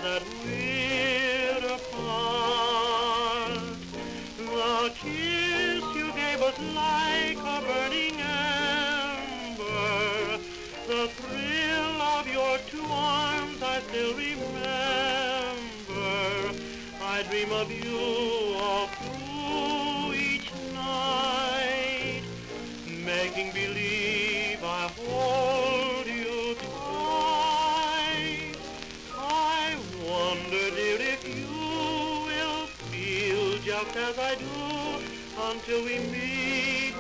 that we're apart. The kiss you gave us like a burning ember, the thrill of your two arms I still remember. I dream of you all through each night, making believe I hold you tight. I wonder, dear, if you will feel just as I do until we meet